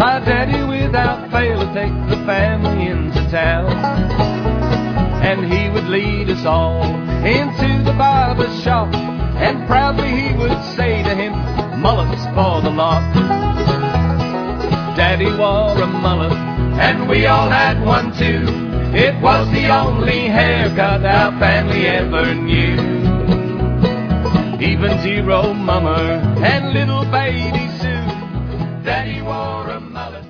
My daddy without fail would take the family into town, and he would lead us all into the barber shop, and proudly he would say to him, "Mullets for the lot." Daddy wore a mullet, and we all had one too. It was the only haircut our family ever knew. Even Zero Mummer and little baby Sue, Daddy wore a mullet.